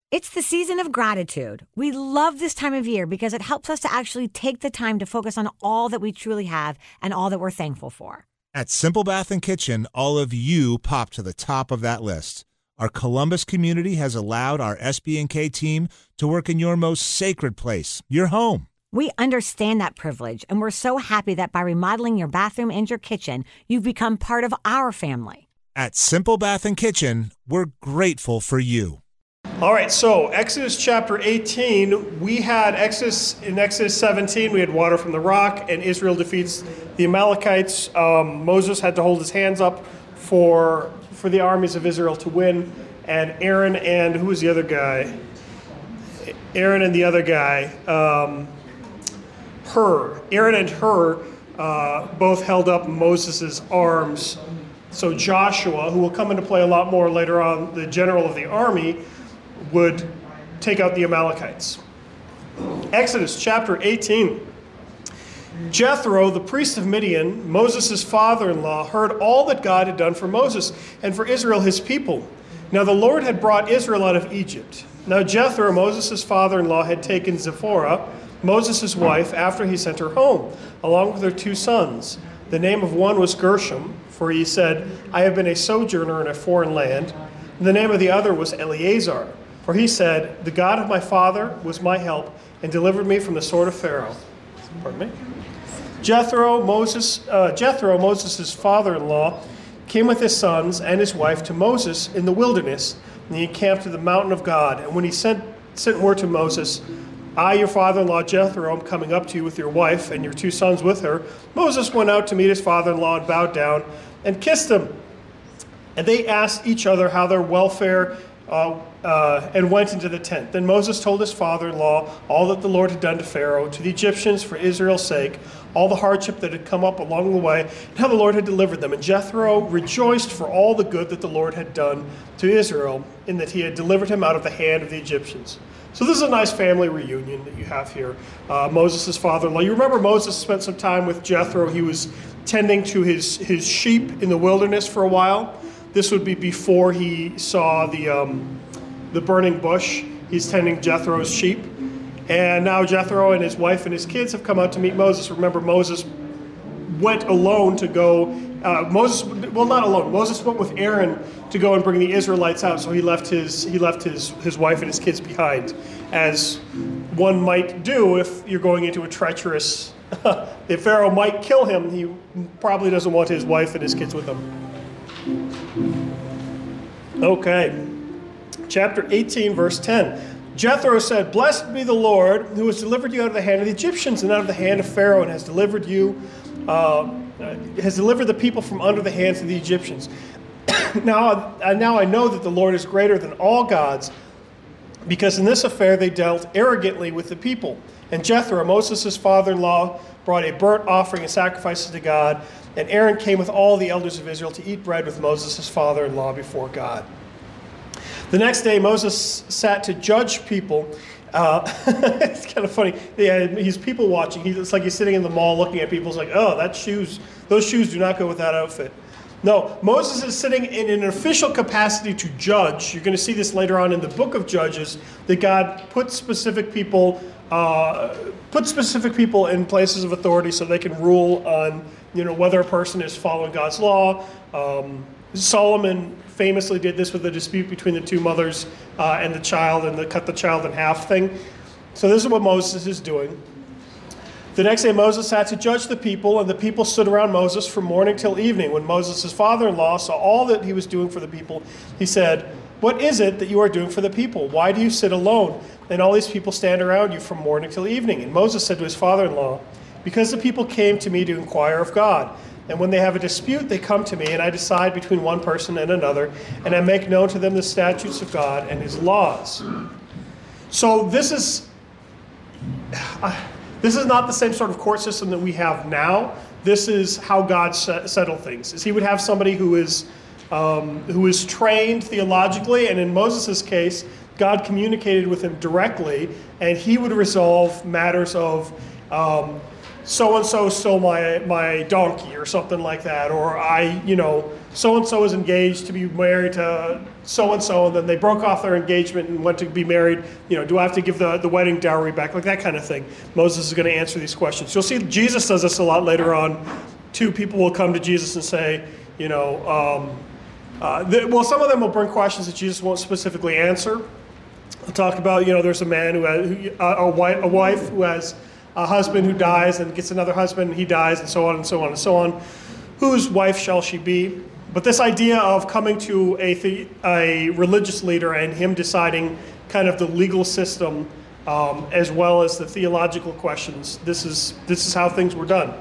It's the season of gratitude. We love this time of year because it helps us to actually take the time to focus on all that we truly have and all that we're thankful for. At Simple Bath and Kitchen, all of you pop to the top of that list. Our Columbus community has allowed our SB&K team to work in your most sacred place, your home. We understand that privilege, and we're so happy that by remodeling your bathroom and your kitchen, you've become part of our family. At Simple Bath and Kitchen, we're grateful for you. All right, so Exodus chapter 18, we had in Exodus 17, we had water from the rock, and Israel defeats the Amalekites. Moses had to hold his hands up for the armies of Israel to win, and Aaron and who was the other guy? Aaron and the other guy, Aaron and Hur both held up Moses' arms. So Joshua, who will come into play a lot more later on, the general of the army, would take out the Amalekites. Exodus chapter 18. Jethro, the priest of Midian, Moses' father-in-law, heard all that God had done for Moses and for Israel his people. Now the Lord had brought Israel out of Egypt. Now Jethro, Moses' father-in-law, had taken Zipporah, Moses' wife, after he sent her home, along with her 2 sons. The name of one was Gershom, for he said, I have been a sojourner in a foreign land. And the name of the other was Eleazar, for he said, the God of my father was my help and delivered me from the sword of Pharaoh. Pardon me. Jethro, Moses' father-in-law, came with his sons and his wife to Moses in the wilderness, and he encamped at the mountain of God. And when he sent word to Moses, I, your father-in-law Jethro, am coming up to you with your wife and your 2 sons with her, Moses went out to meet his father-in-law and bowed down and kissed him. And they asked each other how their welfare and went into the tent. Then Moses told his father-in-law all that the Lord had done to Pharaoh, to the Egyptians for Israel's sake, all the hardship that had come up along the way, and how the Lord had delivered them. And Jethro rejoiced for all the good that the Lord had done to Israel, in that he had delivered him out of the hand of the Egyptians. So this is a nice family reunion that you have here. Moses' father-in-law. You remember Moses spent some time with Jethro. He was tending to his sheep in the wilderness for a while. This would be before he saw the burning bush. He's tending Jethro's sheep. And now Jethro and his wife and his kids have come out to meet Moses. Remember, Moses went alone to go. Moses went with Aaron to go and bring the Israelites out. So he left his wife and his kids behind, as one might do if you're going into a treacherous. If Pharaoh might kill him, he probably doesn't want his wife and his kids with him. Okay, chapter 18, verse 10. Jethro said, blessed be the Lord who has delivered you out of the hand of the Egyptians and out of the hand of Pharaoh, and has delivered the people from under the hands of the Egyptians. Now I know that the Lord is greater than all gods, because in this affair they dealt arrogantly with the people. And Jethro, Moses' father-in-law, brought a burnt offering and sacrifices to God. And Aaron came with all the elders of Israel to eat bread with Moses' father-in-law before God. The next day, Moses sat to judge people. It's kind of funny. Yeah, he's people watching. It's like he's sitting in the mall looking at people. It's like, oh, those shoes do not go with that outfit. No, Moses is sitting in an official capacity to judge. You're going to see this later on in the book of Judges, that God put specific people in places of authority so they can rule on, whether a person is following God's law. Solomon famously did this with a dispute between the 2 mothers and the child, and the cut the child in half thing. So this is what Moses is doing. The next day Moses sat to judge the people, and the people stood around Moses from morning till evening. When Moses' father-in-law saw all that he was doing for the people, he said, what is it that you are doing for the people? Why do you sit alone, and all these people stand around you from morning till evening? And Moses said to his father-in-law, because the people came to me to inquire of God. And when they have a dispute, they come to me, and I decide between one person and another, and I make known to them the statutes of God and his laws. So this is not the same sort of court system that we have now. This is how God settled things. Is he would have somebody who is trained theologically, and in Moses' case, God communicated with him directly, and he would resolve matters of so-and-so stole my donkey or something like that, or so-and-so is engaged to be married to so-and-so, and then they broke off their engagement and went to be married. Do I have to give the wedding dowry back? Like that kind of thing. Moses is going to answer these questions. You'll see Jesus does this a lot later on. Two people will come to Jesus and say, some of them will bring questions that Jesus won't specifically answer. I'll talk about, there's a man who has a wife who has a husband who dies and gets another husband and he dies, and so on and so on and so on. Whose wife shall she be? But this idea of coming to a religious leader and him deciding kind of the legal system as well as the theological questions, this is how things were done.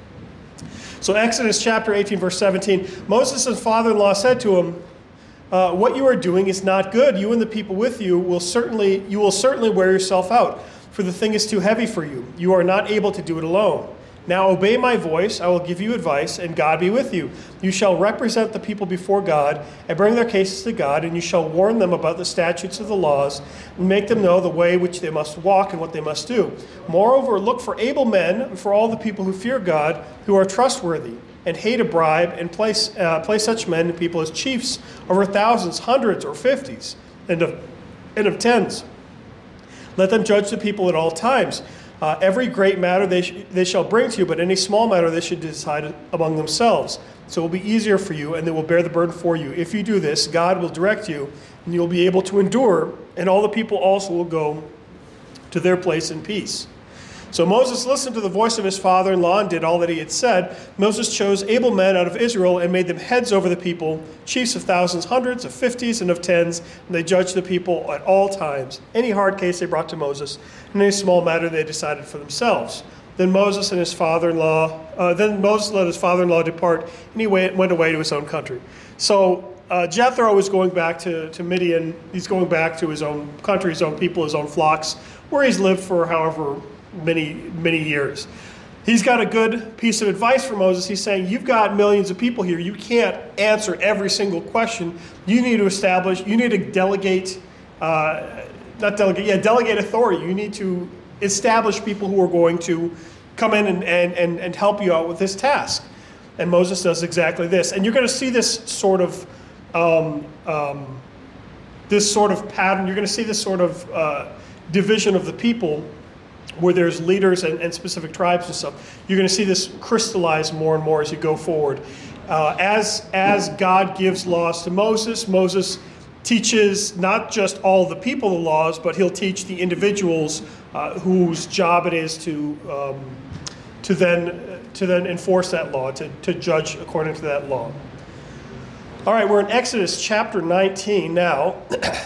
So Exodus chapter 18, verse 17, Moses' father-in-law said to him, what you are doing is not good. You and the people with you will certainly wear yourself out, for the thing is too heavy for you. You are not able to do it alone. Now obey my voice, I will give you advice, and God be with you. You shall represent the people before God, and bring their cases to God, and you shall warn them about the statutes of the laws, and make them know the way which they must walk and what they must do. Moreover, look for able men, for all the people who fear God, who are trustworthy, and hate a bribe, and place such men and people as chiefs over thousands, hundreds, or fifties, and of tens. Let them judge the people at all times. Every great matter they shall bring to you, but any small matter they should decide among themselves. So it will be easier for you, and they will bear the burden for you. If you do this, God will direct you, and you will be able to endure, and all the people also will go to their place in peace. So Moses listened to the voice of his father-in-law and did all that he had said. Moses chose able men out of Israel and made them heads over the people, chiefs of thousands, hundreds, of fifties, and of tens, and they judged the people at all times. Any hard case they brought to Moses, and any small matter they decided for themselves. Then Moses let his father-in-law depart, and he went away to his own country. So Jethro is going back to Midian. He's going back to his own country, his own people, his own flocks, where he's lived for however many years. He's got a good piece of advice for Moses. He's saying, you've got millions of people here. You can't answer every single question. You need to delegate authority. You need to establish people who are going to come in and help you out with this task. And Moses does exactly this. And you're going to see this sort of pattern. You're going to see this sort of division of the people, where there's leaders and specific tribes and stuff. You're going to see this crystallize more and more as you go forward. As God gives laws to Moses, Moses teaches not just all the people the laws, but he'll teach the individuals whose job it is to then enforce that law, to judge according to that law. All right, we're in Exodus chapter 19 now.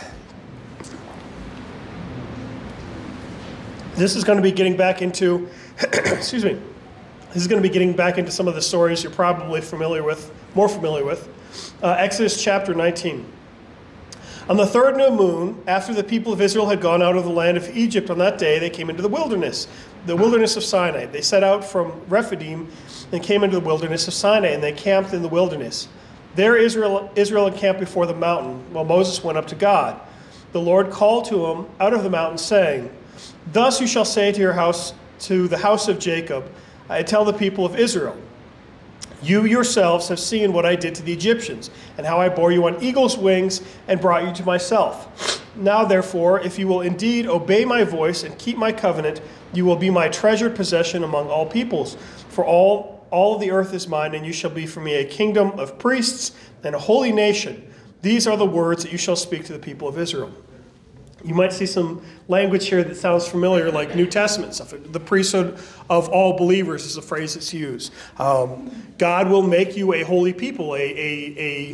This is going to be getting back into, This is going to be getting back into some of the stories you're probably more familiar with. Exodus chapter 19. On the third new moon, after the people of Israel had gone out of the land of Egypt on that day, they came into the wilderness of Sinai. They set out from Rephidim and came into the wilderness of Sinai, and they camped in the wilderness. There Israel encamped before the mountain, while Moses went up to God. The Lord called to him out of the mountain, saying, Thus you shall say to the house of Jacob, I tell the people of Israel, you yourselves have seen what I did to the Egyptians, and how I bore you on eagle's wings and brought you to myself. Now therefore, if you will indeed obey my voice and keep my covenant, you will be my treasured possession among all peoples. For all of the earth is mine, and you shall be for me a kingdom of priests and a holy nation. These are the words that you shall speak to the people of Israel. You might see some language here that sounds familiar, like New Testament stuff. The priesthood of all believers is a phrase that's used. God will make you a holy people, a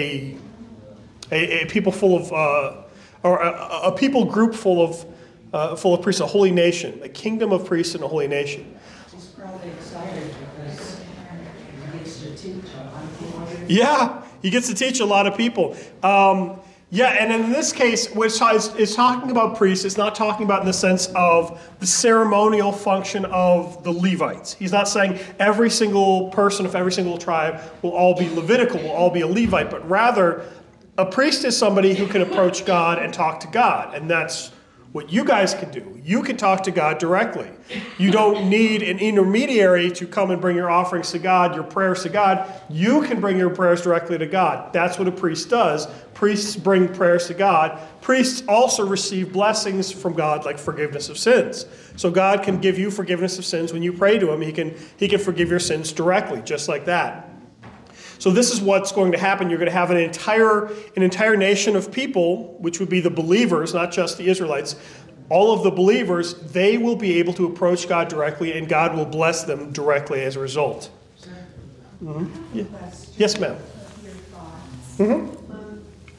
people full of, or a people group full of priests, a holy nation, a kingdom of priests and a holy nation. He's probably excited because he gets to teach a lot of people. Yeah, he gets to teach a lot of people. And in this case, which is talking about priests, it's not talking about in the sense of the ceremonial function of the Levites. He's not saying every single person of every single tribe will all be Levitical, will all be a Levite, but rather a priest is somebody who can approach God and talk to God, and that's what you guys can do. You can talk to God directly. You don't need an intermediary to come and bring your offerings to God, your prayers to God. You can bring your prayers directly to God. That's what a priest does. Priests bring prayers to God. Priests also receive blessings from God, like forgiveness of sins. So God can give you forgiveness of sins when you pray to him. He can forgive your sins directly, just like that. So this is what's going to happen. You're going to have an entire nation of people, which would be the believers, not just the Israelites. All of the believers, they will be able to approach God directly, and God will bless them directly as a result. Mm-hmm. Yeah. Yes, ma'am. Your thoughts. Mm-hmm.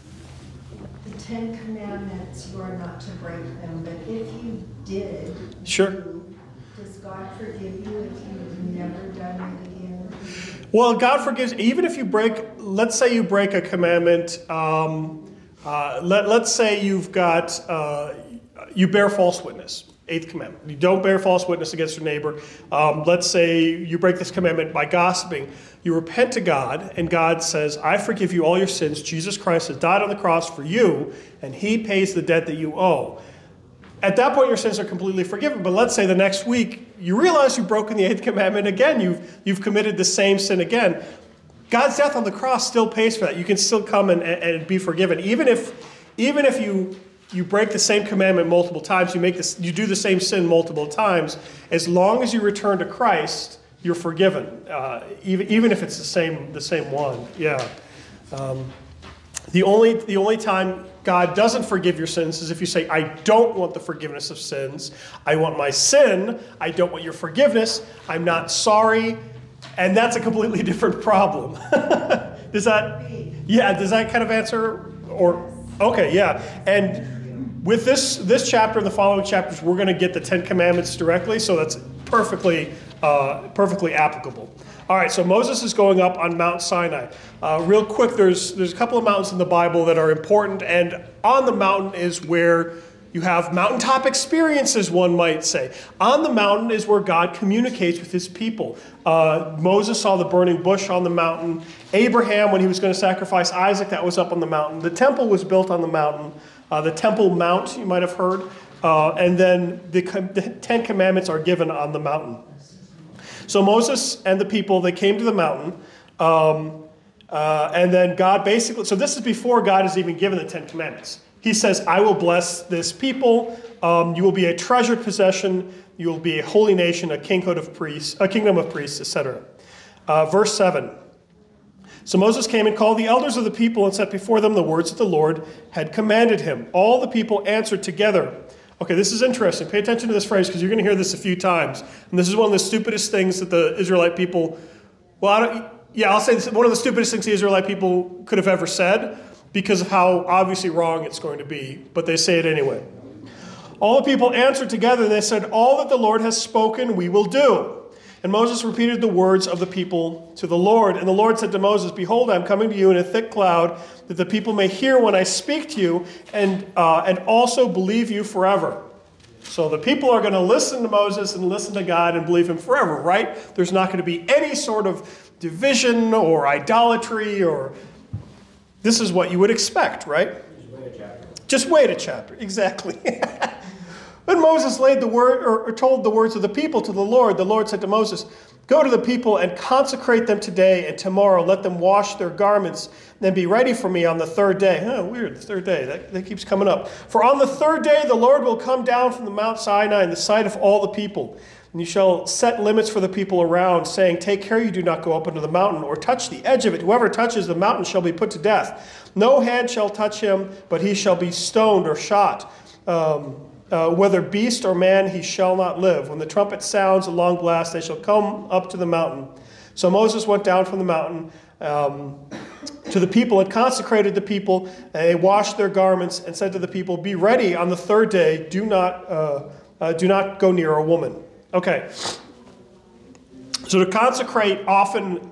The Ten Commandments, you are not to break them, but if you did, Sure. does God forgive you if you've never done it again? Well, God forgives, even if you break, let's say you break a commandment, let's say you've got, you bear false witness, 8th commandment. You don't bear false witness against your neighbor. Let's say you break this commandment by gossiping. You repent to God, and God says, I forgive you all your sins. Jesus Christ has died on the cross for you, and he pays the debt that you owe. At that point, your sins are completely forgiven. But let's say the next week, you realize you've broken the 8th commandment again. You've committed the same sin again. God's death on the cross still pays for that. You can still come and be forgiven. Even if you break the same commandment multiple times, you do the same sin multiple times, as long as you return to Christ, you're forgiven. Even if it's the same one. Yeah. The only time God doesn't forgive your sins is if you say, I don't want the forgiveness of sins. I want my sin. I don't want your forgiveness. I'm not sorry. And that's a completely different problem. Does that kind of answer? Okay, yeah. And with this chapter and the following chapters, we're going to get the 10 Commandments directly, so that's perfectly applicable. All right, so Moses is going up on Mount Sinai. Real quick, there's a couple of mountains in the Bible that are important, and on the mountain is where you have mountaintop experiences, one might say. On the mountain is where God communicates with his people. Moses saw the burning bush on the mountain. Abraham, when he was going to sacrifice Isaac, that was up on the mountain. The temple was built on the mountain. The Temple Mount, you might have heard. And then the 10 Commandments are given on the mountain. So Moses and the people, they came to the mountain, and then God basically, so this is before God has even given the 10 Commandments. He says, I will bless this people, you will be a treasured possession, you will be a holy nation, a kingdom of priests, etc. Verse 7. So Moses came and called the elders of the people and set before them the words that the Lord had commanded him. All the people answered together. Okay, this is interesting. Pay attention to this phrase because you're going to hear this a few times. And this is one of the stupidest things that the Israelite people, I'll say this, one of the stupidest things the Israelite people could have ever said because of how obviously wrong it's going to be. But they say it anyway. All the people answered together and they said, all that the Lord has spoken we will do. And Moses repeated the words of the people to the Lord. And the Lord said to Moses, behold, I'm coming to you in a thick cloud, that the people may hear when I speak to you, and also believe you forever. So the people are going to listen to Moses and listen to God and believe him forever, right? There's not going to be any sort of division or idolatry, or this is what you would expect, right? Just wait a chapter. Exactly. When Moses laid the word or told the words of the people to the Lord said to Moses, go to the people and consecrate them today and tomorrow. Let them wash their garments, then be ready for me on the third day. Weird, the third day. That keeps coming up. For on the third day the Lord will come down from the Mount Sinai in the sight of all the people. And you shall set limits for the people around, saying, take care you do not go up into the mountain or touch the edge of it. Whoever touches the mountain shall be put to death. No hand shall touch him, but he shall be stoned or shot. Whether beast or man, he shall not live. When the trumpet sounds a long blast, they shall come up to the mountain. So Moses went down from the mountain to the people and consecrated the people. And they washed their garments and said to the people, be ready on the third day. Do not go near a woman. Okay. So to consecrate, often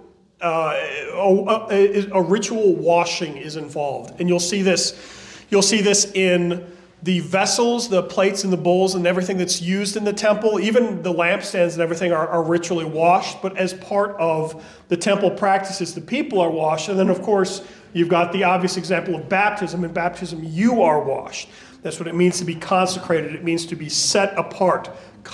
a ritual washing is involved. And you'll see this in the vessels, the plates and the bowls and everything that's used in the temple. Even the lampstands and everything are ritually washed. But as part of the temple practices, the people are washed. And then, of course, you've got the obvious example of baptism. In baptism, you are washed. That's what it means to be consecrated. It means to be set apart,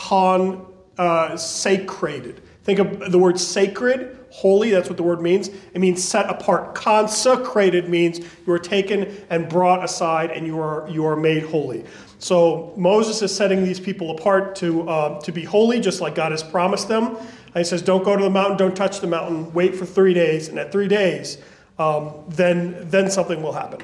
sacred. Think of the word sacred, holy, that's what the word means. It means set apart. Consecrated means you are taken and brought aside and you are made holy. So Moses is setting these people apart to be holy, just like God has promised them. And he says, don't go to the mountain, don't touch the mountain, wait for 3 days. And at 3 days, then something will happen.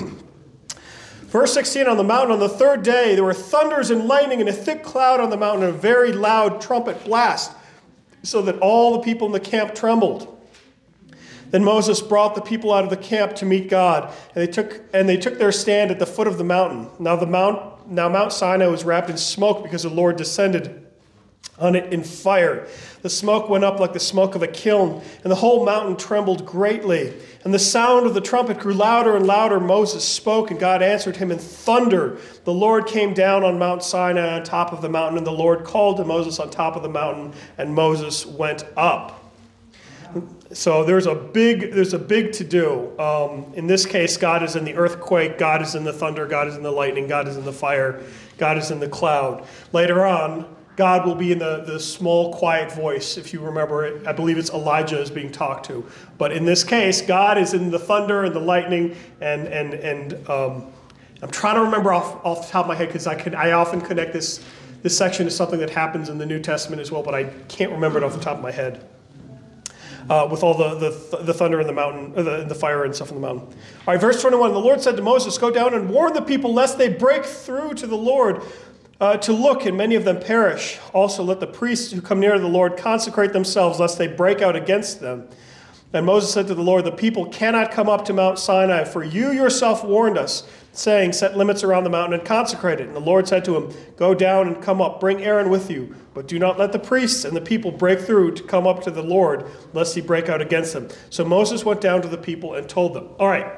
Verse 16, on the mountain on the third day, there were thunders and lightning and a thick cloud on the mountain and a very loud trumpet blast, so that all the people in the camp trembled. Then Moses brought the people out of the camp to meet God, and they took their stand at the foot of the mountain. Now Mount Sinai was wrapped in smoke because the Lord descended on it in fire. The smoke went up like the smoke of a kiln, and the whole mountain trembled greatly. And the sound of the trumpet grew louder and louder. Moses spoke, and God answered him in thunder. The Lord came down on Mount Sinai on top of the mountain, and the Lord called to Moses on top of the mountain, and Moses went up. So there's a big to do. In this case, God is in the earthquake, God is in the thunder, God is in the lightning, God is in the fire, God is in the cloud. Later on, God will be in the small, quiet voice. If you remember it, I believe it's Elijah is being talked to. But in this case, God is in the thunder and the lightning, and I'm trying to remember off the top of my head because I often connect this section to something that happens in the New Testament as well, but I can't remember it off the top of my head. With all the thunder in the mountain, the fire and stuff in the mountain. All right, verse 21. The Lord said to Moses, "Go down and warn the people lest they break through to the Lord to look, and many of them perish. Also let the priests who come near to the Lord consecrate themselves, lest they break out against them." And Moses said to the Lord, "The people cannot come up to Mount Sinai, for you yourself warned us, saying, 'Set limits around the mountain and consecrate it.' And the Lord said to him, 'Go down and come up, bring Aaron with you, but do not let the priests and the people break through to come up to the Lord, lest he break out against them.' So Moses went down to the people and told them." All right.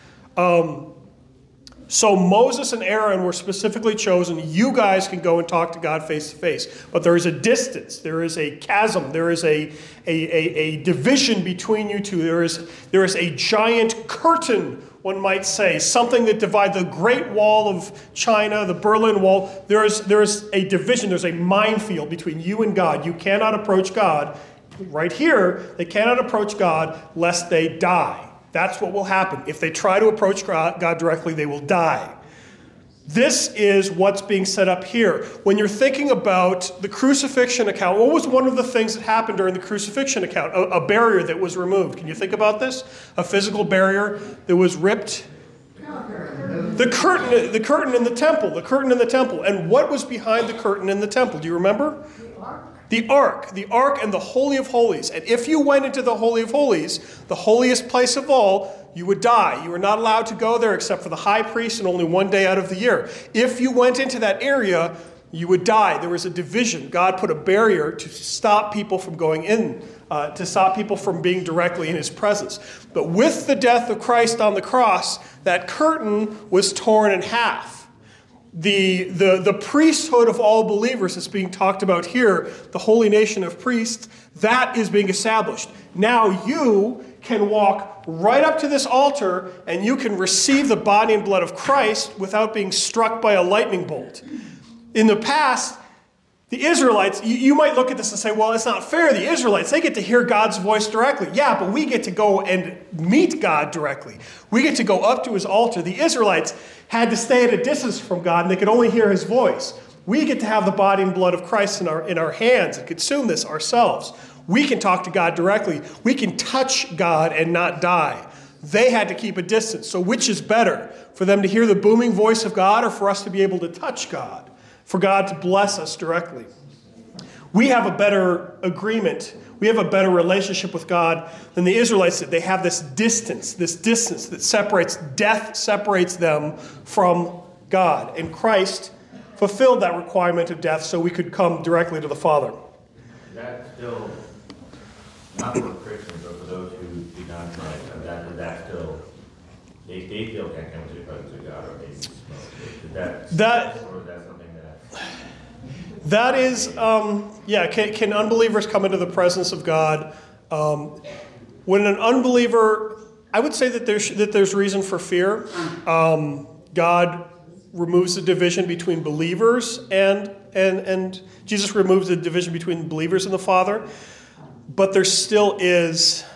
So Moses and Aaron were specifically chosen. You guys can go and talk to God face to face. But there is a distance. There is a chasm. There is a division between you two. There is a giant curtain, one might say, something that divides the Great Wall of China, the Berlin Wall. There is a division. There's a minefield between you and God. You cannot approach God. Right here, they cannot approach God lest they die. That's what will happen. If they try to approach God directly, they will die. This is what's being set up here. When you're thinking about the crucifixion account, what was one of the things that happened during the crucifixion account? A barrier that was removed. Can you think about this? A physical barrier that was ripped? The curtain in the temple. The curtain in the temple. And what was behind the curtain in the temple? Do you remember? The ark and the Holy of Holies. And if you went into the Holy of Holies, the holiest place of all, you would die. You were not allowed to go there except for the high priest and only one day out of the year. If you went into that area, you would die. There was a division. God put a barrier to stop people from going in, to stop people from being directly in his presence. But with the death of Christ on the cross, that curtain was torn in half. The priesthood of all believers is being talked about here, the holy nation of priests, that is being established. Now you can walk right up to this altar and you can receive the body and blood of Christ without being struck by a lightning bolt. In the past, the Israelites, you might look at this and say, well, it's not fair. The Israelites, they get to hear God's voice directly. Yeah, but we get to go and meet God directly. We get to go up to his altar. The Israelites had to stay at a distance from God, and they could only hear his voice. We get to have the body and blood of Christ in our hands and consume this ourselves. We can talk to God directly. We can touch God and not die. They had to keep a distance. So which is better? For them to hear the booming voice of God or for us to be able to touch God? For God to bless us directly. We have a better agreement. We have a better relationship with God than the Israelites did. They have this distance that separates, death separates them from God. And Christ fulfilled that requirement of death so we could come directly to the Father. That's still, not for Christians, but for those who do not Christ, that's still, they still can't come to the presence of God or they smoke. That That is, can unbelievers come into the presence of God? When an unbeliever, I would say that there's reason for fear. God removes the division between believers and Jesus removes the division between believers and the Father. But there still is,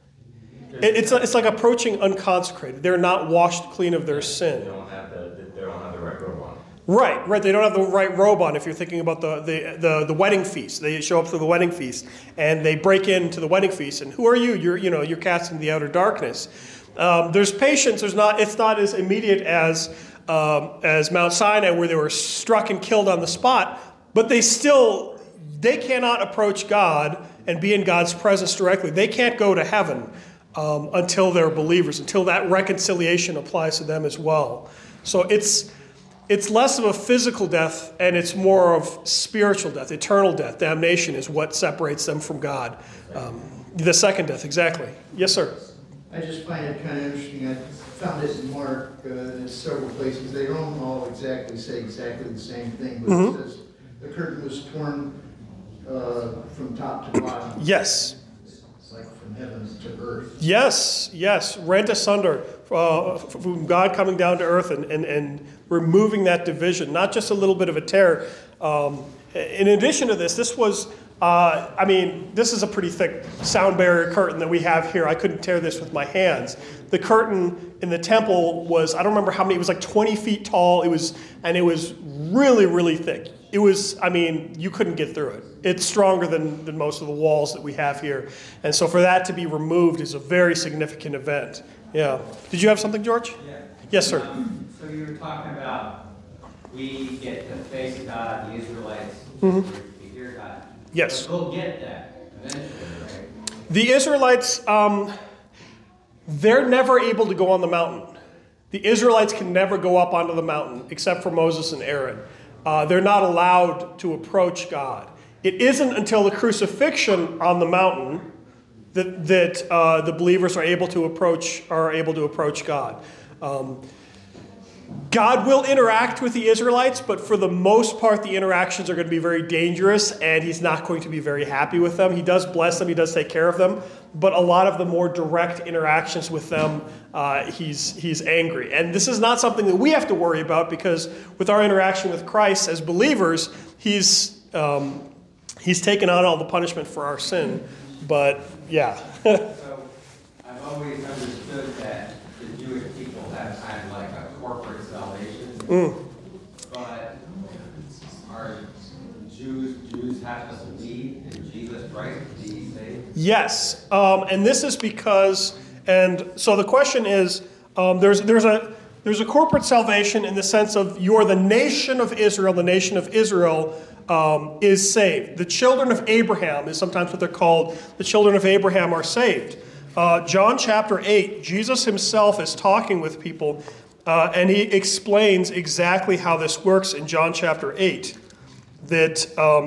it's like approaching unconsecrated. They're not washed clean of their sin. They don't have the right robe on. Right. They don't have the right robe on. If you're thinking about the wedding feast, they show up to the wedding feast and they break into the wedding feast. And who are you? You're cast into the outer darkness. There's patience. It's not as immediate as Mount Sinai, where they were struck and killed on the spot. But they cannot approach God and be in God's presence directly. They can't go to heaven until they're believers, until that reconciliation applies to them as well. So it's less of a physical death and it's more of spiritual death, eternal death. Damnation is what separates them from God. The second death, exactly. Yes, sir. I just find it kind of interesting. I found it in Mark in several places. They don't all say exactly the same thing, but it says the curtain was torn from top to bottom. Yes. It's like from heaven to earth. Yes. Rent asunder. From God coming down to earth and removing that division, not just a little bit of a tear. In addition to this was, this is a pretty thick sound barrier curtain that we have here. I couldn't tear this with my hands. The curtain in the temple was, I don't remember how many, it was like 20 feet tall. It was really, really thick. It was, you couldn't get through it. It's stronger than most of the walls that we have here. And so for that to be removed is a very significant event. Yeah. Did you have something, George? Yeah. Yes, sir. So you were talking about we get to face God, the Israelites, Mm-hmm. we hear God. Yes. But we'll get that eventually, right? The Israelites, they're never able to go on the mountain. The Israelites can never go up onto the mountain except for Moses and Aaron. They're not allowed to approach God. It isn't until the crucifixion on the mountain that the believers are able to approach God. God will interact with the Israelites, but for the most part, the interactions are going to be very dangerous, and he's not going to be very happy with them. He does bless them, he does take care of them, but a lot of the more direct interactions with them, he's angry. And this is not something that we have to worry about, because with our interaction with Christ as believers, he's taken on all the punishment for our sin. But yeah. So I've always understood that the Jewish people have kind of like a corporate salvation. But are Jews have to believe in Jesus Christ to be saved? Yes. And this is because, and so the question is, there's a corporate salvation in the sense of you're the nation of Israel. The nation of Israel is saved. The children of Abraham is sometimes what they're called. The children of Abraham are saved. John chapter 8, Jesus himself is talking with people, and he explains exactly how this works in John chapter 8. That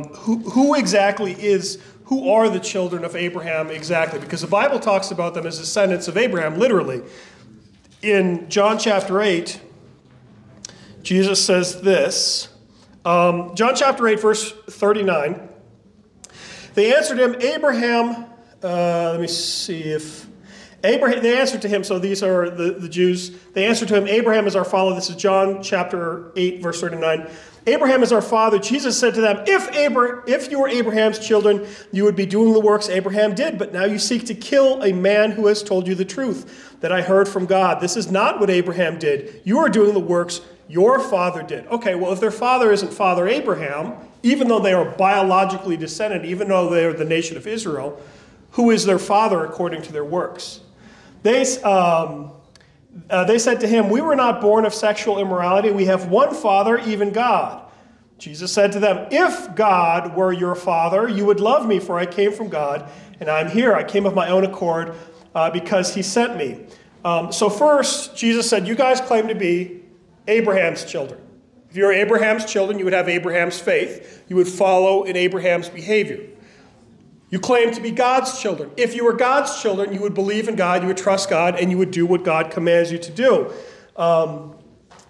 who are the children of Abraham exactly? Because the Bible talks about them as descendants of Abraham, literally. In John chapter 8, Jesus says this. John chapter 8, verse 39. They answered him, Abraham, let me see if... Abraham. They answered to him, so these are the Jews. They answered to him, Abraham is our father. This is John chapter 8, verse 39. Abraham is our father. Jesus said to them, if you were Abraham's children, you would be doing the works Abraham did. But now you seek to kill a man who has told you the truth that I heard from God. This is not what Abraham did. You are doing the works your father did. Okay, well, if their father isn't Father Abraham, even though they are biologically descended, even though they are the nation of Israel, who is their father according to their works? They said to him, we were not born of sexual immorality. We have one Father, even God. Jesus said to them, if God were your Father, you would love me, for I came from God, and I'm here. I came of my own accord because he sent me. So first, Jesus said, you guys claim to be Abraham's children. If you're Abraham's children, you would have Abraham's faith. You would follow in Abraham's behavior. You claim to be God's children. If you were God's children, you would believe in God, you would trust God, and you would do what God commands you to do.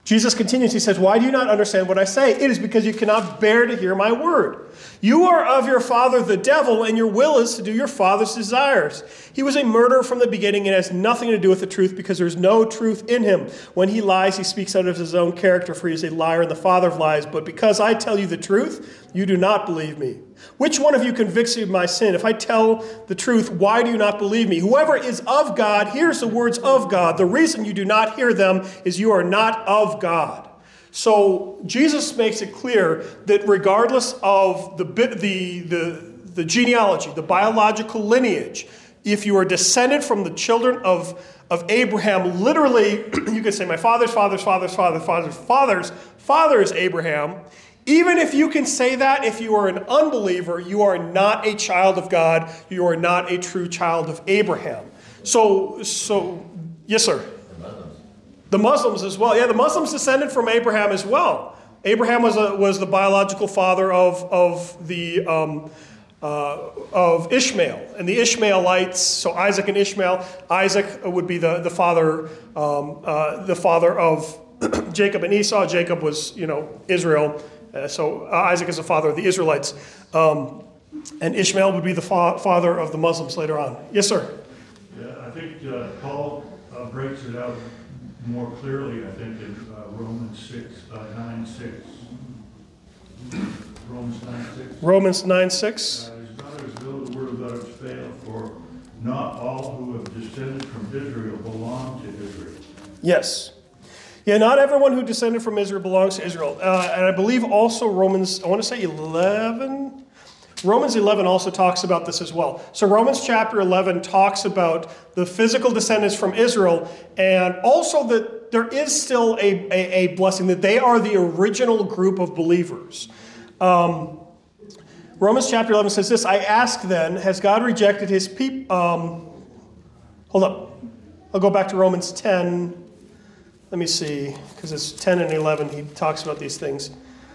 Jesus continues, he says, why do you not understand what I say? It is because you cannot bear to hear my word. You are of your father the devil, and your will is to do your father's desires. He was a murderer from the beginning and has nothing to do with the truth because there's no truth in him. When he lies, he speaks out of his own character, for he is a liar and the father of lies. But because I tell you the truth, you do not believe me. Which one of you convicts you of my sin? If I tell the truth, why do you not believe me? Whoever is of God hears the words of God. The reason you do not hear them is you are not of God. So Jesus makes it clear that regardless of the genealogy, the biological lineage, if you are descended from the children of Abraham, literally, you could say my father's father is Abraham. Even if you can say that, if you are an unbeliever, you are not a child of God. You are not a true child of Abraham. So yes, sir. The Muslims as well. Yeah, the Muslims descended from Abraham as well. Abraham was the biological father of Ishmael, and the Ishmaelites. So Isaac and Ishmael. Isaac would be the father of Jacob and Esau. Jacob was Israel. So Isaac is the father of the Israelites, and Ishmael would be the father of the Muslims later on. Yes, sir. Yeah, I think Paul breaks it out more clearly, I think, in Romans 9:6. Romans 9:6. It's not as though the word of God has failed, for not all who have descended from Israel belong to Israel. Yes. Yeah, not everyone who descended from Israel belongs to Israel. And I believe also Romans 11. Romans 11 also talks about this as well. So Romans chapter 11 talks about the physical descendants from Israel, and also that there is still a blessing, that they are the original group of believers. Romans chapter 11 says this, I ask then, has God rejected his people? Hold up. I'll go back to Romans 10. Let me see, because it's 10 and 11. He talks about these things.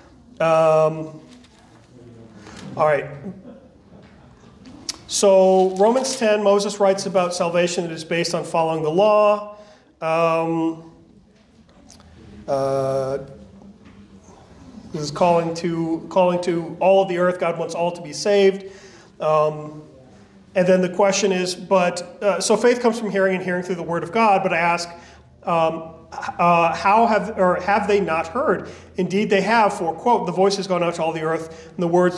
All right. So Romans 10, Moses writes about salvation that is based on following the law. This is calling to all of the earth. God wants all to be saved. And then the question is, so faith comes from hearing and hearing through the word of God. But I ask, have they not heard? Indeed they have, for, quote, the voice has gone out to all the earth, and the words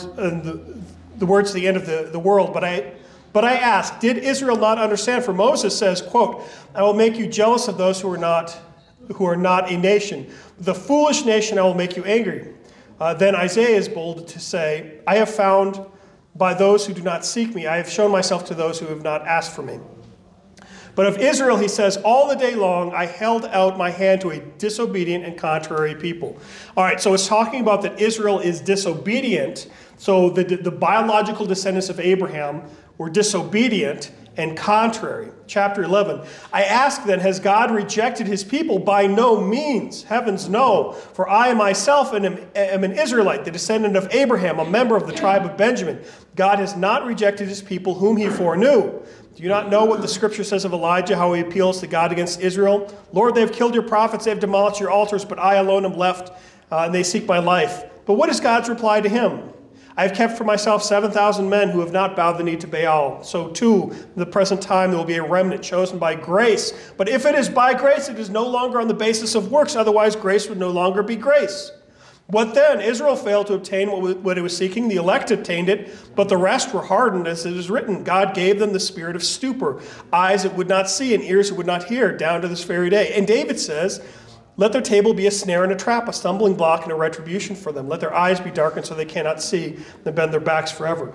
to the end of the world. But I ask, did Israel not understand? For Moses says, quote, I will make you jealous of those who are not a nation. The foolish nation I will make you angry. Then Isaiah is bold to say, I have found by those who do not seek me. I have shown myself to those who have not asked for me. But of Israel, he says, all the day long I held out my hand to a disobedient and contrary people. All right, so it's talking about that Israel is disobedient. So the biological descendants of Abraham were disobedient and contrary. Chapter 11. I ask then, has God rejected his people? By no means. Heavens, no. For I myself am an Israelite, the descendant of Abraham, a member of the tribe of Benjamin. God has not rejected his people whom he foreknew. Do you not know what the scripture says of Elijah, how he appeals to God against Israel? Lord, they have killed your prophets, they have demolished your altars, but I alone am left, and they seek my life. But what is God's reply to him? I have kept for myself 7,000 men who have not bowed the knee to Baal. So too, in the present time, there will be a remnant chosen by grace. But if it is by grace, it is no longer on the basis of works. Otherwise, grace would no longer be grace. What then? Israel failed to obtain what it was seeking. The elect obtained it, but the rest were hardened, as it is written. God gave them the spirit of stupor, eyes that would not see and ears that would not hear, down to this very day. And David says, let their table be a snare and a trap, a stumbling block and a retribution for them. Let their eyes be darkened so they cannot see, and bend their backs forever.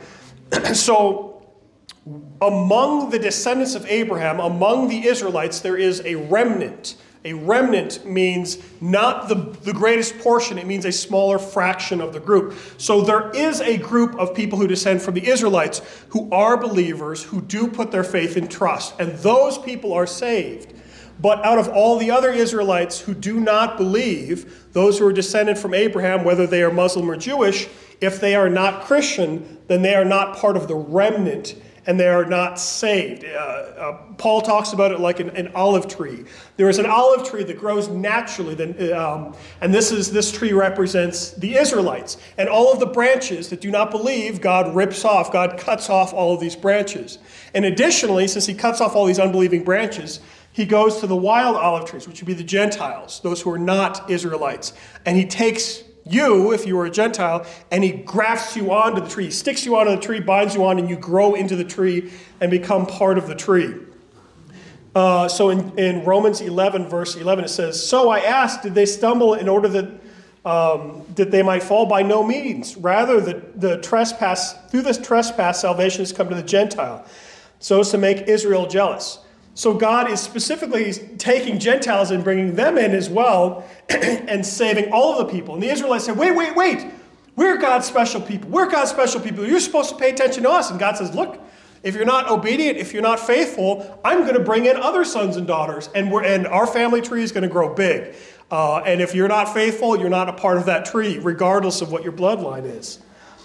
So among the descendants of Abraham, among the Israelites, there is a remnant. A remnant means not the greatest portion, it means a smaller fraction of the group. So there is a group of people who descend from the Israelites who are believers, who do put their faith in trust, and those people are saved. But out of all the other Israelites who do not believe, those who are descended from Abraham, whether they are Muslim or Jewish, if they are not Christian, then they are not part of the remnant. and they are not saved. Paul talks about it like an olive tree. There is an olive tree that grows naturally, and this tree represents the Israelites. And all of the branches that do not believe, God rips off. God cuts off all of these branches. And additionally, since he cuts off all these unbelieving branches, he goes to the wild olive trees, which would be the Gentiles, those who are not Israelites. And he takes you, if you were a Gentile, and he grafts you onto the tree. He sticks you onto the tree, binds you on, and you grow into the tree and become part of the tree. So in Romans 11, verse 11, it says, "So I asked, did they stumble in order that they might fall? By no means. Rather, through this trespass, salvation has come to the Gentile, so as to make Israel jealous." So God is specifically taking Gentiles and bringing them in as well and saving all of the people. And the Israelites said, wait. We're God's special people. We're God's special people. You're supposed to pay attention to us. And God says, look, if you're not obedient, if you're not faithful, I'm going to bring in other sons and daughters. And our family tree is going to grow big. And if you're not faithful, you're not a part of that tree, regardless of what your bloodline is.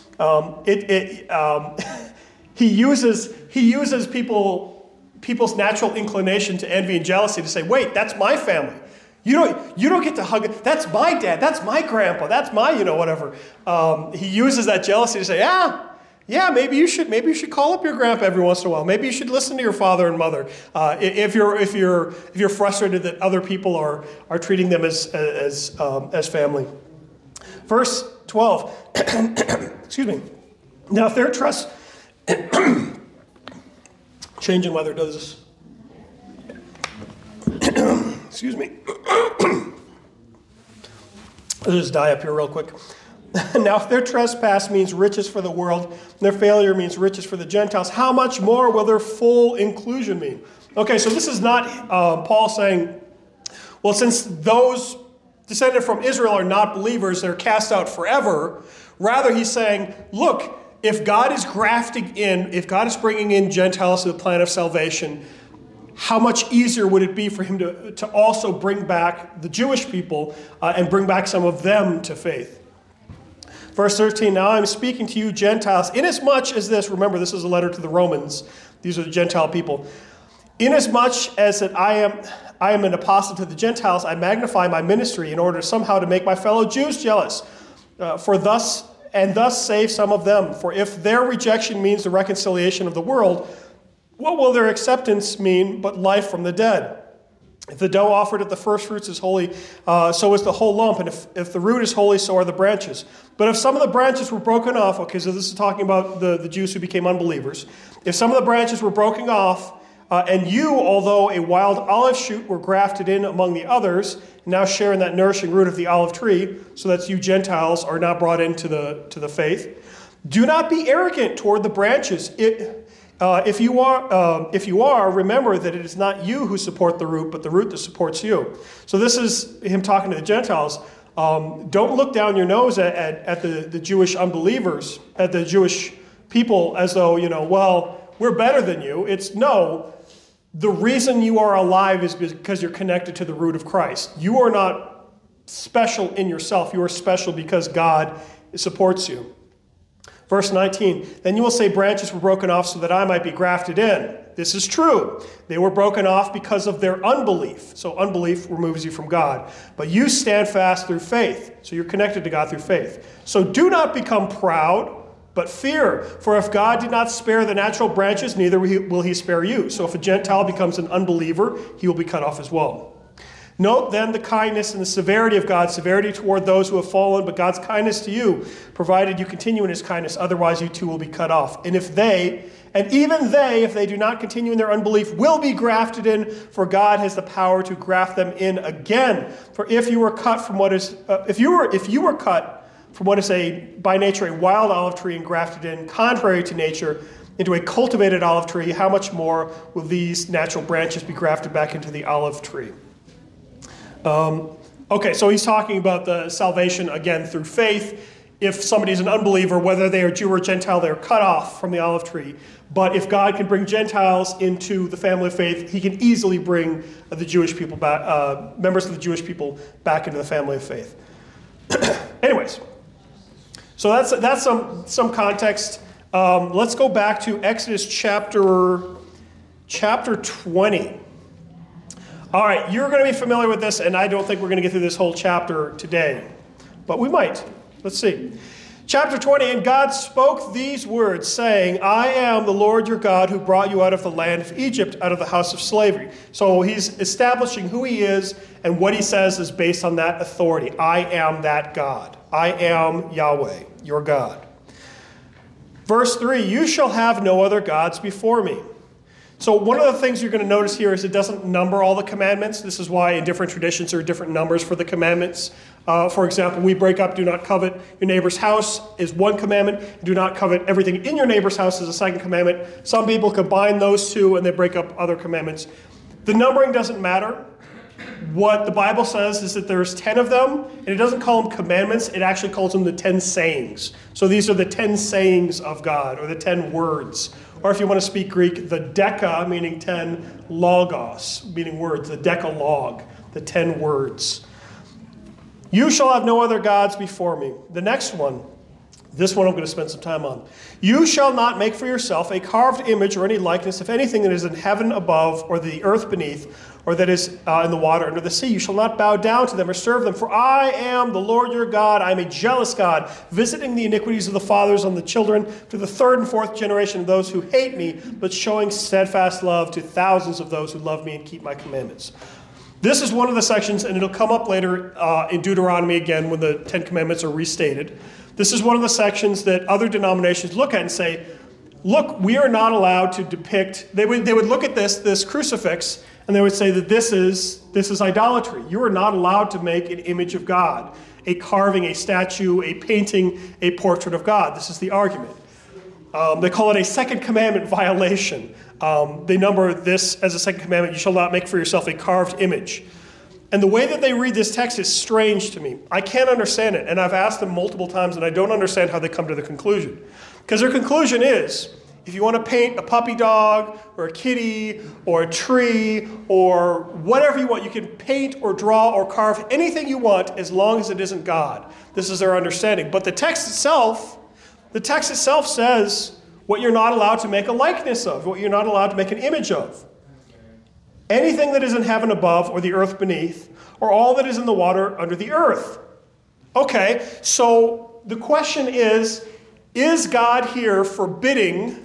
He uses people's natural inclination to envy and jealousy to say, wait, that's my family. You don't get to hug it. That's my dad. That's my grandpa. That's my, whatever. He uses that jealousy to say, yeah, maybe you should call up your grandpa every once in a while. Maybe you should listen to your father and mother. If you're frustrated that other people are treating them as family. Verse 12. Excuse me. Now, if their trust. Change in weather does this. Excuse me. I'll just die up here real quick. Now, if their trespass means riches for the world, and their failure means riches for the Gentiles, how much more will their full inclusion mean? Okay, so this is not Paul saying, well, since those descended from Israel are not believers, they're cast out forever. Rather, he's saying, look, if God is grafting in, if God is bringing in Gentiles to the plan of salvation, how much easier would it be for him to also bring back the Jewish people and bring back some of them to faith? Verse 13, now I'm speaking to you Gentiles, inasmuch as this, remember this is a letter to the Romans, these are the Gentile people, inasmuch as that I am an apostle to the Gentiles, I magnify my ministry in order somehow to make my fellow Jews jealous, thus save some of them. For if their rejection means the reconciliation of the world, what will their acceptance mean but life from the dead? If the dough offered at the first fruits is holy, so is the whole lump. And if the root is holy, so are the branches. But if some of the branches were broken off, okay, so this is talking about the Jews who became unbelievers. If some of the branches were broken off, and you, although a wild olive shoot, were grafted in among the others, now share in that nourishing root of the olive tree, so that you Gentiles are now brought into the faith. Do not be arrogant toward the branches. If you are, remember that it is not you who support the root, but the root that supports you. So this is him talking to the Gentiles. Don't look down your nose at the Jewish unbelievers, at the Jewish people, as though, well, we're better than you. The reason you are alive is because you're connected to the root of Christ. You are not special in yourself. You are special because God supports you. Verse 19, then you will say branches were broken off so that I might be grafted in. This is true. They were broken off because of their unbelief. So unbelief removes you from God. But you stand fast through faith. So you're connected to God through faith. So do not become proud, but fear. For if God did not spare the natural branches, neither will he spare you. So if a Gentile becomes an unbeliever, he will be cut off as well. Note then the kindness and the severity of God, severity toward those who have fallen, but God's kindness to you, provided you continue in his kindness, otherwise you too will be cut off. And if they do not continue in their unbelief, will be grafted in, for God has the power to graft them in again. For if you were cut from what is, if you were cut from what is by nature a wild olive tree and grafted in, contrary to nature, into a cultivated olive tree, how much more will these natural branches be grafted back into the olive tree? Okay, so he's talking about the salvation, again, through faith. If somebody's an unbeliever, whether they are Jew or Gentile, they're cut off from the olive tree. But if God can bring Gentiles into the family of faith, he can easily bring the Jewish people back, members of the Jewish people back into the family of faith. Anyways, so that's some context. Let's go back to Exodus chapter 20. All right, you're going to be familiar with this, and I don't think we're going to get through this whole chapter today, but we might. Let's see. Chapter 20, and God spoke these words, saying, I am the Lord your God who brought you out of the land of Egypt, out of the house of slavery. So he's establishing who he is, and what he says is based on that authority. I am that God. I am Yahweh, your God. Verse 3, you shall have no other gods before me. So one of the things you're going to notice here is it doesn't number all the commandments. This is why in different traditions there are different numbers for the commandments. For example, we break up, do not covet your neighbor's house is one commandment. Do not covet everything in your neighbor's house is a second commandment. Some people combine those two and they break up other commandments. The numbering doesn't matter. What the Bible says is that there's 10 of them, and it doesn't call them commandments. It actually calls them the 10 sayings. So these are the 10 sayings of God, or the 10 words. Or if you want to speak Greek, the deca, meaning 10, logos, meaning words, the decalogue, the 10 words. You shall have no other gods before me. The next one, this one I'm going to spend some time on. You shall not make for yourself a carved image or any likeness of anything that is in heaven above or the earth beneath or that is in the water under the sea. You shall not bow down to them or serve them. For I am the Lord your God. I am a jealous God, visiting the iniquities of the fathers on the children to the third and fourth generation of those who hate me, but showing steadfast love to thousands of those who love me and keep my commandments. This is one of the sections, and it'll come up later in Deuteronomy again when the Ten Commandments are restated. This is one of the sections that other denominations look at and say, look, we are not allowed to depict, they would look at this crucifix, and they would say that this is idolatry. You are not allowed to make an image of God, a carving, a statue, a painting, a portrait of God. This is the argument. They call it a second commandment violation. They number this as a second commandment. You shall not make for yourself a carved image. And the way that they read this text is strange to me. I can't understand it. And I've asked them multiple times, and I don't understand how they come to the conclusion. Because their conclusion is, if you want to paint a puppy dog or a kitty or a tree or whatever you want, you can paint or draw or carve anything you want as long as it isn't God. This is their understanding. But the text itself says what you're not allowed to make a likeness of, what you're not allowed to make an image of. Anything that is in heaven above or the earth beneath, or all that is in the water under the earth. Okay, so the question is God here forbidding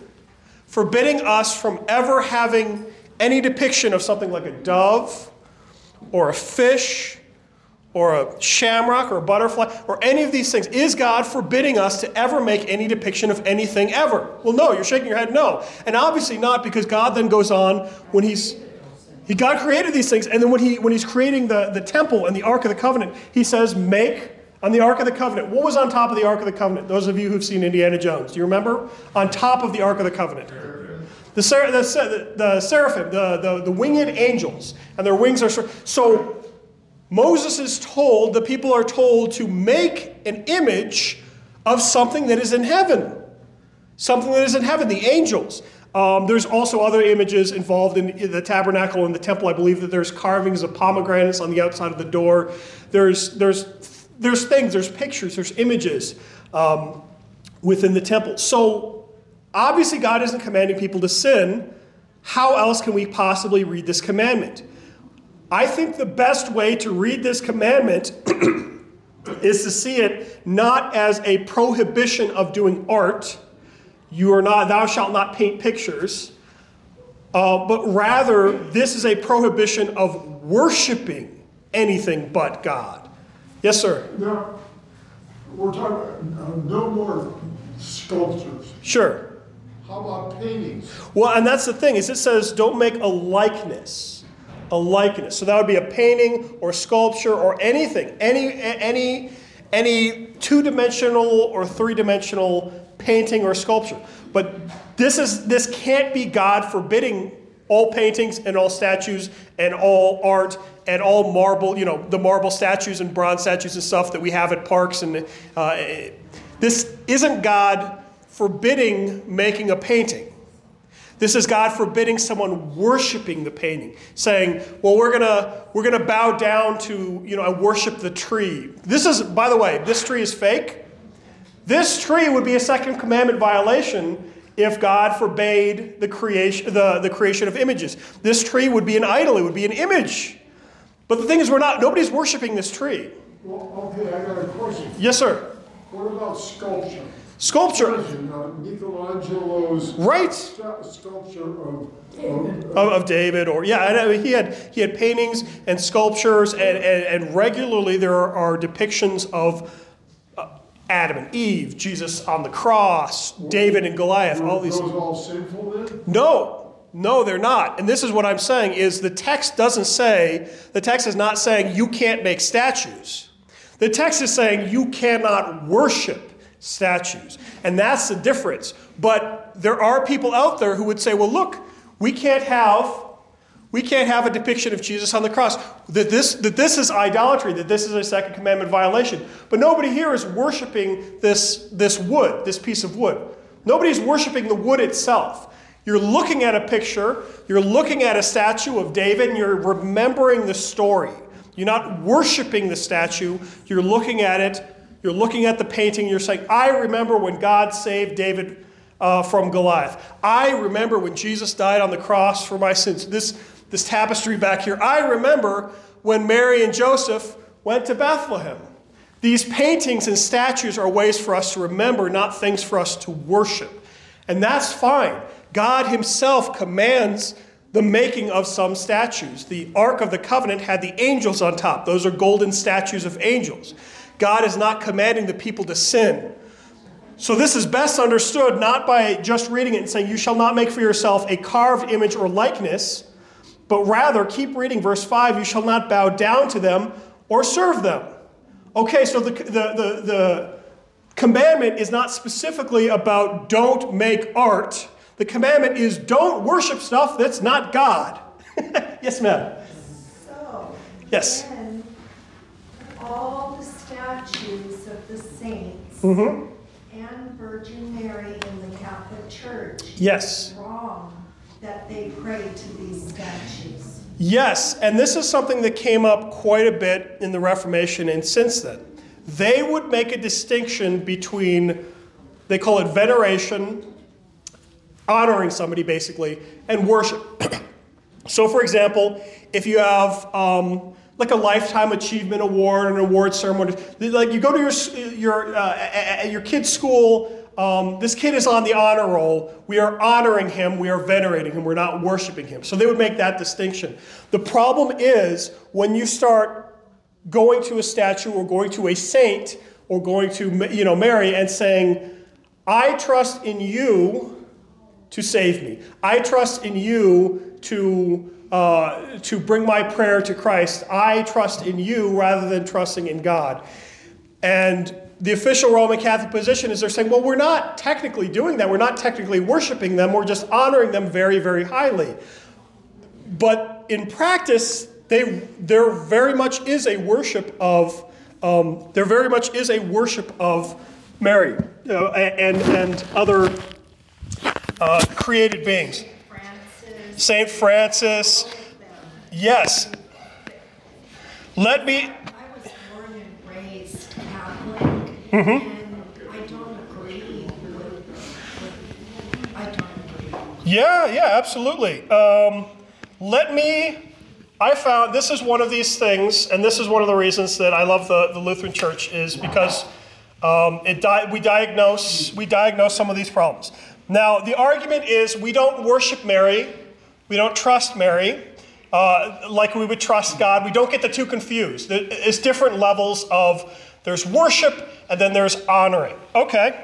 us from ever having any depiction of something like a dove or a fish or a shamrock or a butterfly or any of these things? Is God forbidding us to ever make any depiction of anything ever? Well, no, you're shaking your head no. And obviously not, because God then goes on when God created these things, and then when he's creating the temple and the Ark of the Covenant, he says, make on the Ark of the Covenant. What was on top of the Ark of the Covenant? Those of you who've seen Indiana Jones, do you remember? On top of the Ark of the Covenant. The seraphim, the winged angels, and their wings are... So Moses is told, the people are told to make an image of something that is in heaven. Something that is in heaven, the angels. There's also other images involved in the tabernacle and the temple. I believe that there's carvings of pomegranates on the outside of the door. There's things, there's pictures, there's images within the temple. So obviously God isn't commanding people to sin. How else can we possibly read this commandment? I think the best way to read this commandment is to see it not as a prohibition of doing art. Thou shalt not paint pictures, but rather this is a prohibition of worshiping anything but God. Yes, sir? Now, we're talking no more sculptures. Sure. How about paintings? Well, and that's the thing, is it says don't make a likeness. A likeness. So that would be a painting or sculpture or anything. Any two-dimensional or three-dimensional painting or sculpture. But this can't be God forbidding all paintings and all statues and all art and all marble, the marble statues and bronze statues and stuff that we have at parks. And this isn't God forbidding making a painting. This is God forbidding someone worshiping the painting, saying, well, we're gonna bow down to, I worship the tree. This is, by the way, this tree is fake. This tree would be a second commandment violation if God forbade the creation of images. This tree would be an idol. It would be an image. But the thing is, nobody's worshiping this tree. Well, okay, I got a question. Yes, sir. What about sculpture? Sculpture. Michelangelo's right. Sculpture of David, or he had paintings and sculptures, and regularly there are depictions of Adam and Eve, Jesus on the cross, David and Goliath. All these. Are those all sinful then? No, they're not. And this is what I'm saying: is the text is not saying you can't make statues. The text is saying you cannot worship statues. And that's the difference. But there are people out there who would say, well, look, we can't have a depiction of Jesus on the cross. That this is idolatry, that this is a second commandment violation. But nobody here is worshiping this wood, this piece of wood. Nobody's worshiping the wood itself. You're looking at a picture, you're looking at a statue of David, and you're remembering the story. You're not worshiping the statue, you're looking at it. You're looking at the painting, you're saying, I remember when God saved David from Goliath. I remember when Jesus died on the cross for my sins. This tapestry back here, I remember when Mary and Joseph went to Bethlehem. These paintings and statues are ways for us to remember, not things for us to worship. And that's fine. God himself commands the making of some statues. The Ark of the Covenant had the angels on top. Those are golden statues of angels. God is not commanding the people to sin. So this is best understood not by just reading it and saying, you shall not make for yourself a carved image or likeness, but rather, keep reading verse 5, you shall not bow down to them or serve them. Okay, so the commandment is not specifically about don't make art. The commandment is don't worship stuff that's not God. Yes, ma'am. So, yes. Then, all the statues of the saints and Virgin Mary in the Catholic Church, yes, wrong that they pray to these statues. Yes, and this is something that came up quite a bit in the Reformation and since then. They would make a distinction between, they call it veneration, honoring somebody basically, and worship. So for example, if you have like a Lifetime Achievement Award, an award ceremony, like you go to your kid's school, this kid is on the honor roll, we are honoring him, we are venerating him, we're not worshiping him. So they would make that distinction. The problem is when you start going to a statue or going to a saint or going to Mary and saying, I trust in you to save me. I trust in you to bring my prayer to Christ. I trust in you rather than trusting in God. And the official Roman Catholic position is they're saying, well, we're not technically doing that. We're not technically worshiping them. We're just honoring them very, very highly. But in practice, there very much is a worship of Mary and other created beings. Saint Francis. Yes. I was born and raised Catholic, and I don't agree with I don't agree. Yeah, absolutely. I found this is one of these things, and this is one of the reasons that I love the Lutheran Church, is because we diagnose some of these problems. Now, the argument is we don't worship Mary, we don't trust Mary like we would trust God. We don't get the two confused. It's different levels of, there's worship and then there's honoring. Okay.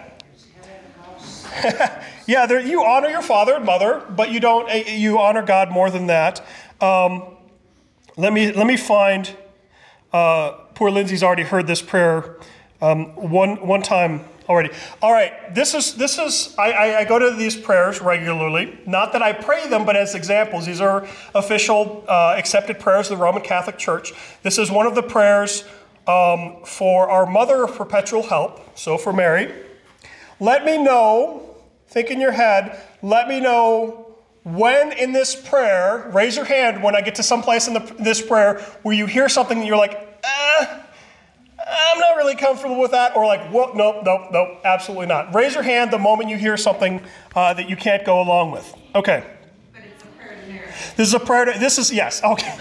Yeah, you honor your father and mother, but you honor God more than that. Let me find. Poor Lindsay's already heard this prayer one time already. All right, this is. I go to these prayers regularly. Not that I pray them, but as examples. These are official accepted prayers of the Roman Catholic Church. This is one of the prayers for our Mother of Perpetual Help. So for Mary, let me know. Think in your head. Let me know when in this prayer. Raise your hand when I get to some place in this prayer where you hear something and you're like, I'm not really comfortable with that, or like, whoa, nope, absolutely not. Raise your hand the moment you hear something that you can't go along with. Okay. But it's a prayer to Mary. This is a prayer to, this is, yes, okay.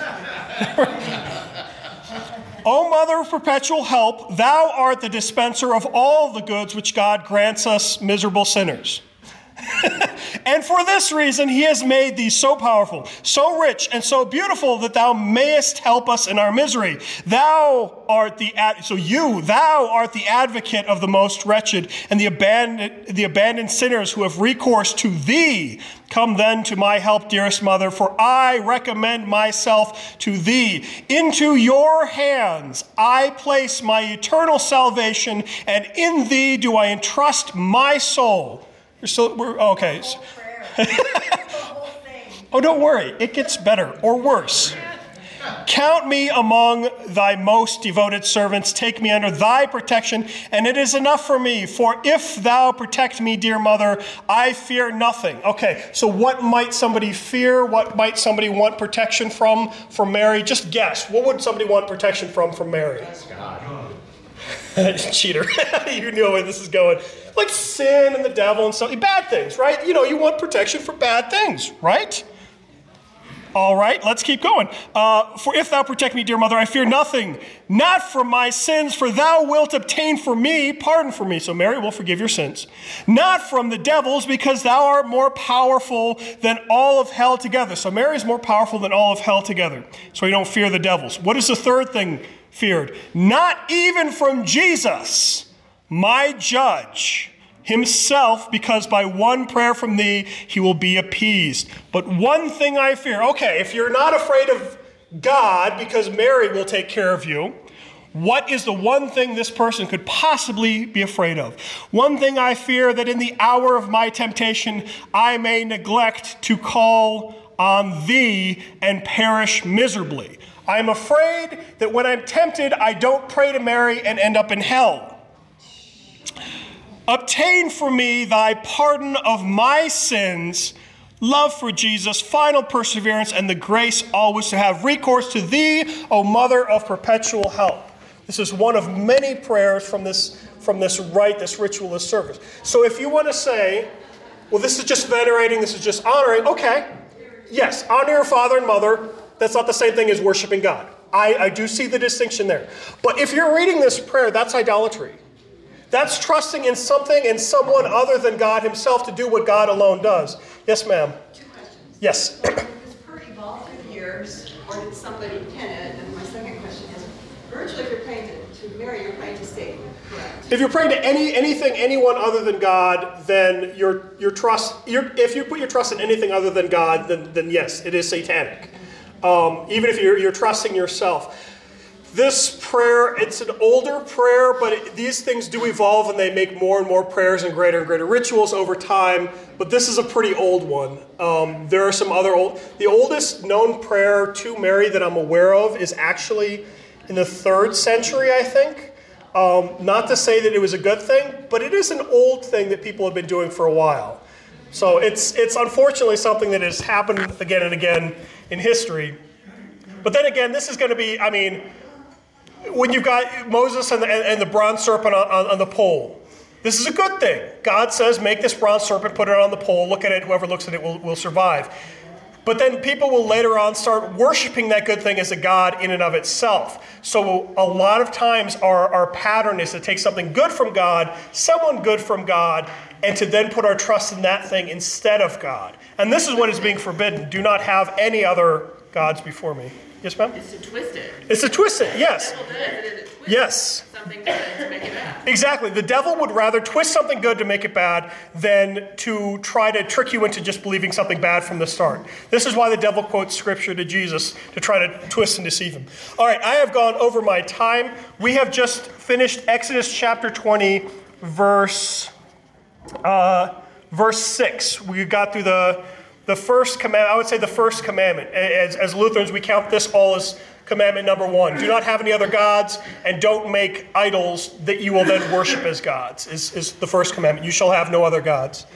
O Mother of perpetual help, thou art the dispenser of all the goods which God grants us miserable sinners. And for this reason he has made thee so powerful, so rich, and so beautiful that thou mayest help us in our misery. Thou art the advocate of the most wretched and the abandoned sinners who have recourse to thee. Come then to my help, dearest Mother, for I recommend myself to thee. Into your hands I place my eternal salvation, and in thee do I entrust my soul. Okay. Oh, don't worry. It gets better or worse. Count me among thy most devoted servants. Take me under thy protection, and it is enough for me. For if thou protect me, dear Mother, I fear nothing. Okay, so what might somebody fear? What might somebody want protection from Mary? Just guess. What would somebody want protection from Mary? God. Cheater. You know where this is going. Like sin and the devil and stuff. Bad things, right? You want protection for bad things, right? All right, let's keep going. For if thou protect me, dear Mother, I fear nothing, not from my sins, for thou wilt obtain for me pardon for me. So Mary will forgive your sins. Not from the devils, because thou art more powerful than all of hell together. So Mary is more powerful than all of hell together. So you don't fear the devils. What is the third thing feared? Not even from Jesus, my judge himself, because by one prayer from thee he will be appeased. But one thing I fear. Okay, if you're not afraid of God because Mary will take care of you, what is the one thing this person could possibly be afraid of? One thing I fear, that in the hour of my temptation I may neglect to call on thee and perish miserably. I'm afraid that when I'm tempted, I don't pray to Mary and end up in hell. Obtain for me thy pardon of my sins, love for Jesus, final perseverance, and the grace always to have recourse to thee, O Mother of perpetual help. This is one of many prayers from this rite, this ritualist service. So if you want to say, well, this is just venerating, this is just honoring, okay. Yes, honor your father and mother. That's not the same thing as worshiping God. I do see the distinction there. But if you're reading this prayer, that's idolatry. That's trusting in something and someone other than God himself to do what God alone does. Yes, ma'am? 2 questions. Yes. Did this prayer evolve through the years, or did somebody pen it? And my second question is, virtually if you're praying to Mary, you're praying to Satan, correct? If you're praying to anyone other than God, then if you put your trust in anything other than God, then yes, it is satanic. Even if you're trusting yourself. This prayer, it's an older prayer, but these things do evolve and they make more and more prayers and greater rituals over time. But this is a pretty old one. There are some other the oldest known prayer to Mary that I'm aware of is actually in the 3rd century, I think. Not to say that it was a good thing, but it is an old thing that people have been doing for a while. So it's unfortunately something that has happened again and again in history. But then again, this is going to be, when you've got Moses and the bronze serpent on the pole, this is a good thing. God says, make this bronze serpent, put it on the pole, look at it, whoever looks at it will survive. But then people will later on start worshiping that good thing as a god in and of itself. So a lot of times our pattern is to take something good from God, someone good from God, and to then put our trust in that thing instead of God. And this is what is being forbidden. Do not have any other gods before me. Yes, ma'am? It's to twist it. It's to twist it, yes. The devil does it, is it twists yes. something good to make it bad. Exactly. The devil would rather twist something good to make it bad than to try to trick you into just believing something bad from the start. This is why the devil quotes scripture to Jesus, to try to twist and deceive him. All right, I have gone over my time. We have just finished Exodus chapter 20, verse 6. We got through the first commandment. I would say the first commandment. As Lutherans, we count this all as commandment number 1. Do not have any other gods, and don't make idols that you will then worship as gods, is the first commandment. You shall have no other gods.